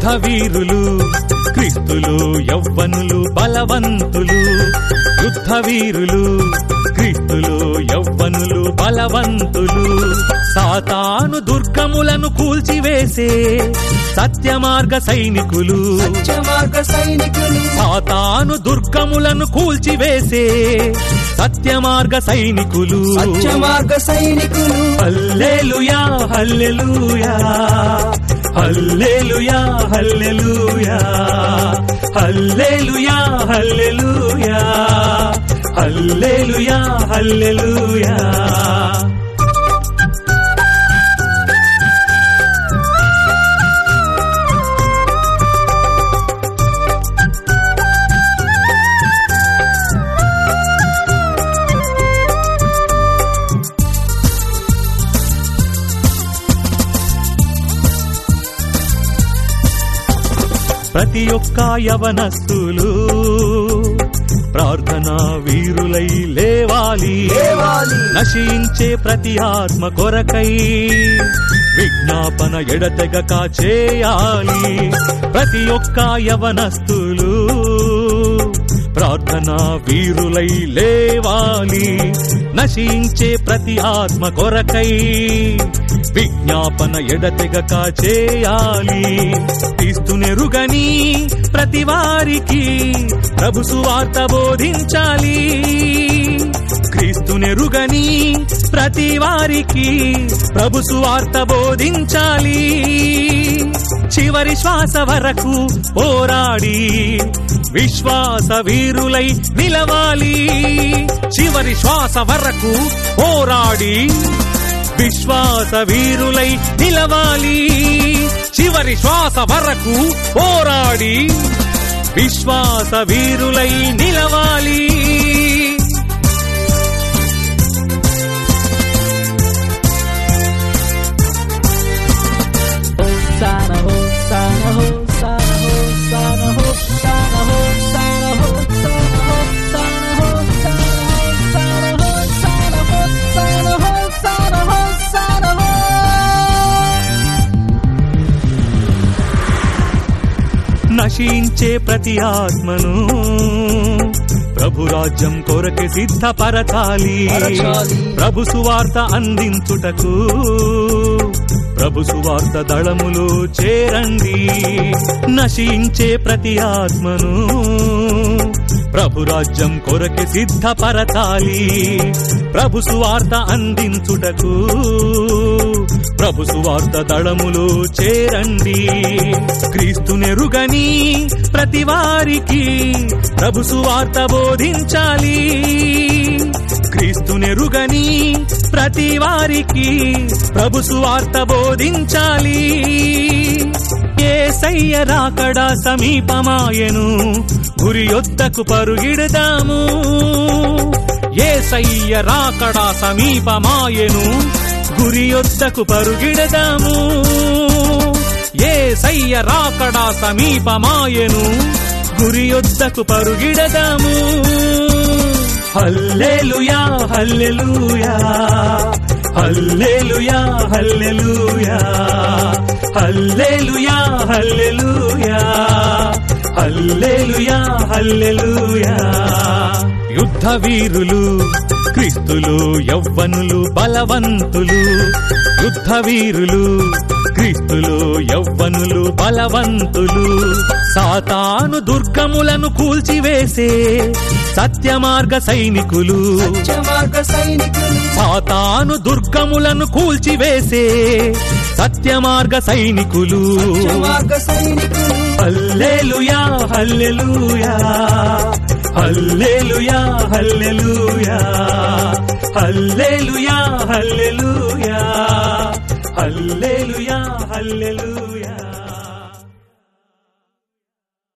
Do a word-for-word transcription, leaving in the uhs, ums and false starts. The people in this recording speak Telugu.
యుద్ధ వీరులు క్రీస్తులు యవ్వనులు బలవంతులు యుద్ధ వీరులు క్రీస్తులు యవ్వనులు బలవంతులు సాతాను దుర్గములను కూల్చివేసే సత్యమార్గ సైనికులు సత్యమార్గ సైనికులు సాతాను దుర్గములను కూల్చివేసే సత్యమార్గ సైనికులు సత్యమార్గ సైనికులు హల్లెలూయా హల్లెలూయా హల్లెలూయా హల్లెలూయా హల్లెలూయా హల్లెలూయా హల్లెలూయా హల్లెలూయా ప్రతి ఒక్క యవనస్తులు ప్రార్థనా వీరులై లేవాలి నశించే ప్రతి ఆత్మ కొరకై విజ్ఞాపన ఎడతెగక చేయాలి ప్రతి ఒక్క యవనస్తులు ప్రార్థనా వీరులై లేవాలి నశించే ప్రతి ఆత్మ కొరకై విజ్ఞాపన ఎడతెగక చేయాలి క్రీస్తునెరుగని ప్రతి వారికి ప్రభు సువార్త బోధించాలి క్రీస్తునెరుగని ప్రతి వారికి ప్రభు సువార్త బోధించాలి చివరి శ్వాస వరకు పోరాడి విశ్వాస వీరులై నిలవాలి చివరి శ్వాస వరకు పోరాడి విశ్వాస వీరులై నిలవాలి చివరి శ్వాస వరకు పోరాడి విశ్వాస వీరులై నిలవాలి నశించే ప్రతి ఆత్మను ప్రభు రాజ్యం కొరకే సిద్ధపరచాలి ప్రభు సువార్త అందించుటకు ప్రభు సువార్త దళములో చేరండి నశించే ప్రతి ఆత్మను ప్రభు రాజ్యం కొరకే సిద్ధపరచాలి ప్రభు సువార్త అందించుటకు ప్రభు సువార్త దళములో చేరండి క్రీస్తునెరుగని ప్రతి వారికి ప్రభు సువార్త బోధించాలి క్రీస్తునెరుగని ప్రతి వారికి ప్రభు సువార్త బోధించాలి యేసయ్య రాకడ సమీపమాయెను గురి యొద్దకు పరుగిడదాము యేసయ్య రాకడ సమీపమాయెను గురి యొద్దకు పరుగిడదాము యేసయ్య రాకడ సమీపమాయెను గురి యొద్దకు పరుగిడదాము హల్లెలూయా హల్లెలూయా హల్లెలూయా హల్లెలూయా హల్లెలూయా హల్లెలూయా హల్లెలూయా హల్లెలూయా యుద్ధ వీరులు క్రీస్తులు యవ్వనులు బలవంతులు యుద్ధ వీరులు క్రీస్తులు యవ్వనులు బలవంతులు సాతాను దుర్గములను కూల్చివేసే సత్యమార్గ సైనికులు సత్యమార్గ సైనికులు సాతాను దుర్గములను కూల్చివేసే సత్యమార్గ సైనికులు సత్యమార్గ సైనికులు హల్లెలూయా హల్లెలూయా హల్లెలూయా హల్లెలూయా హల్లెలూయా హల్లెలూయా హల్లెలూయా హల్లెలూయా